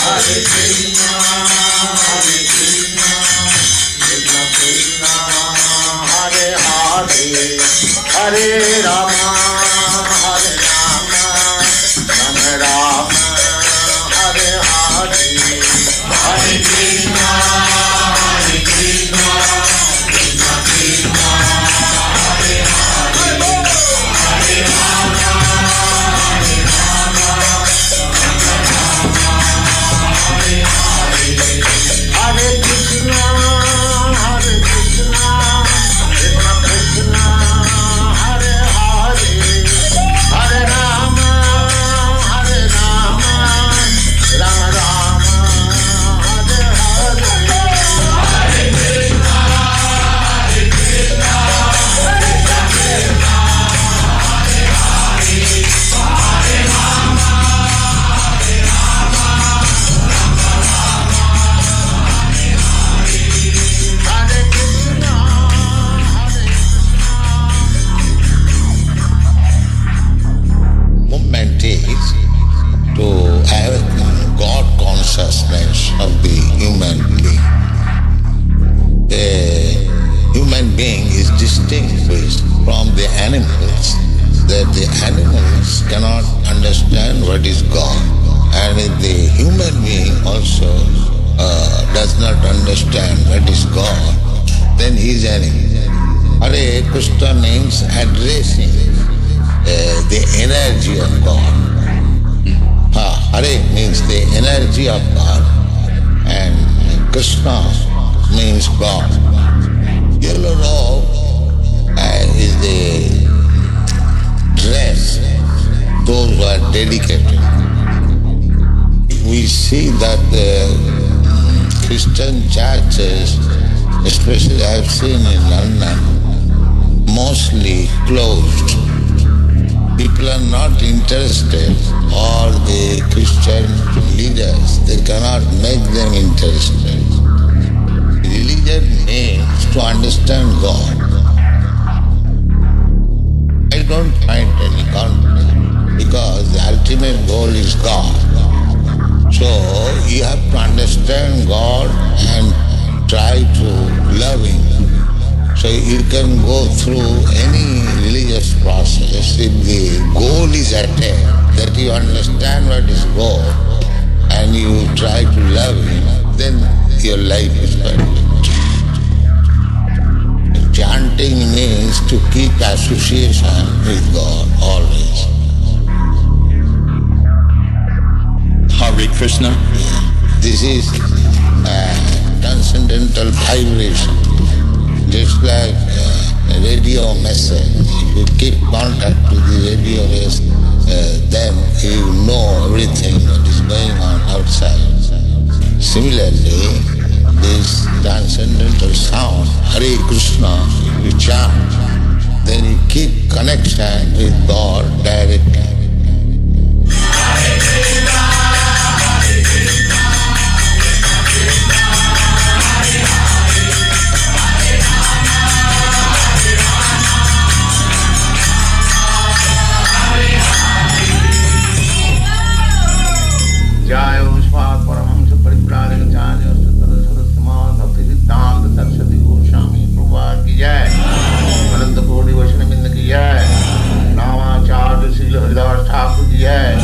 Hare Rama, Hare Rama, Rama Rama, Hare Hare, Hare Krishna, Hare Krishna, Krishna Krishna, Hare Hare, Hare Rama, Hare Rama, Rama Rama, Hare Hare, Hare Krishna, Hare Krishna, Krishna Krishna. Hare Rama, Hare Rama, Rama Rama, Hare Hare, Hare Krishna, Hare Krishna, Krishna Krishna, Hare Hare, Hare Rama, Hare Rama, Rama Rama, Hare Hare, Hare Krishna, Hare Movement is to have God consciousness of the human being. A human being is distinguished from the animals, that the animals cannot understand what is God. And if the human being also does not understand what is God, then he is animal. Hare Krishna means addressing the energy of God. Hare means the energy of God, and Krishna means God. Yellow robe is the dress those who are dedicated. We see that the Christian churches, especially I have seen in London, mostly closed. People are not interested, or the Christian leaders, they cannot make them interested. Religion means to understand God. I don't find any conflict, because the ultimate goal is God. So you have to understand God and try to love Him. So you can go through any religious process if the goal is attained, that you understand what is God and you try to love Him, then your life is perfect. Chanting means to keep association with God always. Hare Krishna. This is transcendental vibration. Just like a radio message. If you keep contact with the radio waves, then you know everything that is going on outside. Similarly, this transcendental sound, Hare Krishna, you chant, then you keep connection with God directly. Hare Krishna, Hare Krishna, Krishna Krishna, Hare Hare, Hare Rama, Hare Rama, Hare Hare. Jai Ushvat Paramahamsa Paripurānacārya Saraswati Bhakti Siddhanta Saraswati Goswami Prabhupada ki jai, Ananta Koti Vaishnava Vrinda ki jai, Namacharya Srila Haridas Thakur ki jai.